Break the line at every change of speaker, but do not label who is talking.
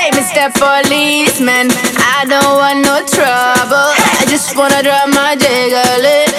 Mr. Policeman, I don't want no trouble. I just wanna drop my jiggle.